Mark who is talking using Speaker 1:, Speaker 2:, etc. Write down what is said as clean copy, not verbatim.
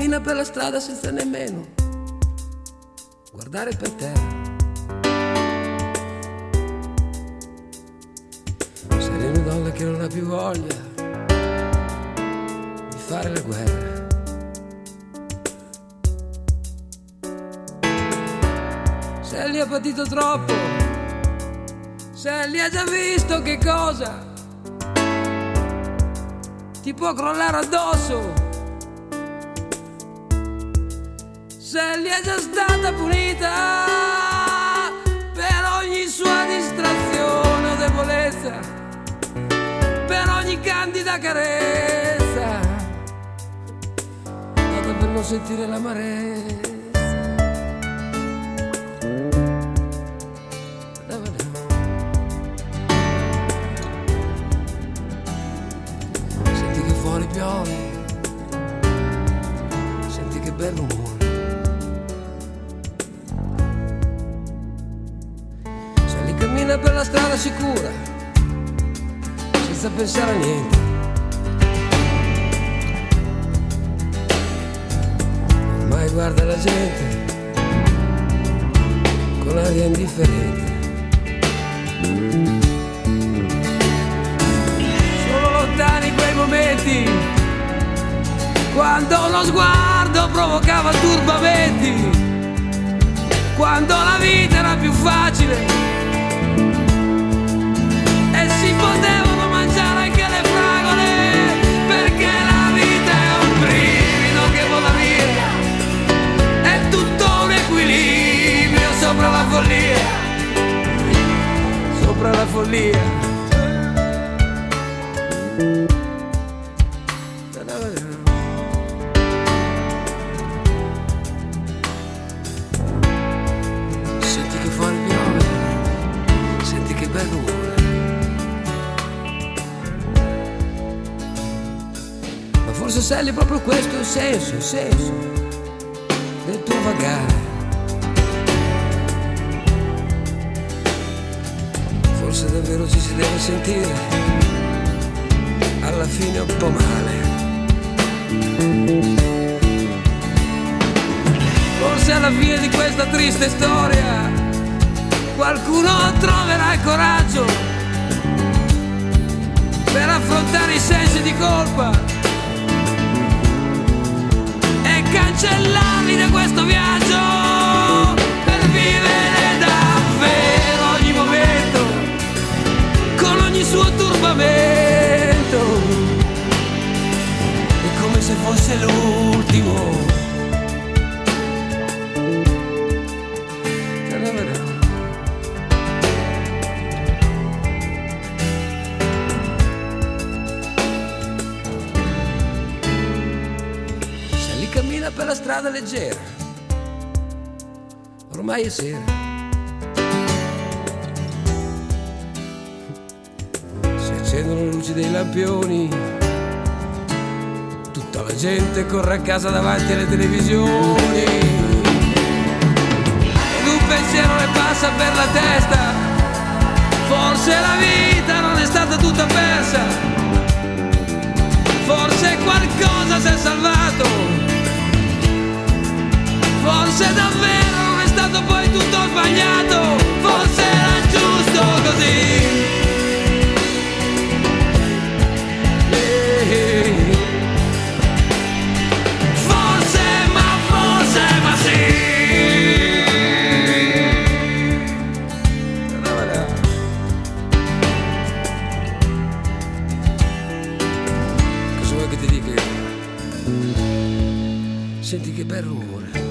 Speaker 1: cammina per la strada senza nemmeno guardare per terra. Sei una donna che non ha più voglia di fare la guerra. Sally ha patito troppo, Sally ha già visto che cosa ti può crollare addosso. Sally è già stata punita per ogni sua distrazione o debolezza, per ogni candida carezza, dato per non sentire l'amarezza. Senti che fuori piove, senti che bel rumore. Cammina per la strada sicura, senza pensare a niente. Ormai guarda la gente con aria indifferente. Sono lontani quei momenti quando lo sguardo provocava turbamenti, quando la vita era più facile e si potevano mangiare anche le fragole, perché la vita è un brivido che vola via, è tutto un equilibrio sopra la follia, sopra la follia. Senti che fuori piove, senti che bel rumore. Forse Sally è proprio questo il senso del tuo vagare. Forse davvero ci si deve sentire alla fine un po' male. Forse alla fine di questa triste storia qualcuno troverà il coraggio per affrontare i sensi di colpa, cancellarli da questo viaggio, per vivere davvero ogni momento con ogni suo turbamento, è come se fosse l'ultimo. Cammina per la strada leggera, ormai è sera. Si accendono le luci dei lampioni, tutta la gente corre a casa davanti alle televisioni, ed un pensiero le passa per la testa: forse la vita non è stata tutta persa, forse qualcosa si è salvato, forse davvero non è stato poi tutto sbagliato, forse era giusto così. Forse, ma sì. Cosa vuoi che ti dica? Senti che bel rumore.